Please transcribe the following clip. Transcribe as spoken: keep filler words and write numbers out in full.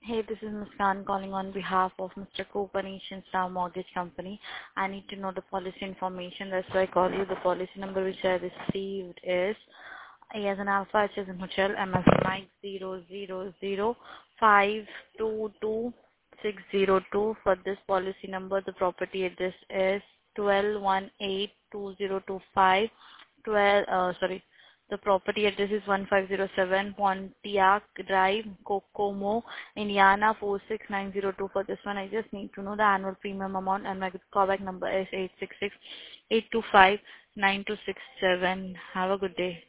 Hey, this is Muskan calling on behalf of Mister Cooper Nation Star Mortgage Company. I need to know the policy information. That's why I call you. The policy number which I received is A as an Alpha, H as an Hotel, M as in Mike, zero zero zero five two two six zero two. For this policy number, the property address is twelve one eight two zero two five. twelve, uh, sorry. The property address is one five zero seven Pontiac Drive, Kokomo, Indiana four six nine zero two. For this one, I just need to know the annual premium amount, and my callback number is eight six six eight two five nine two six seven. Have a good day.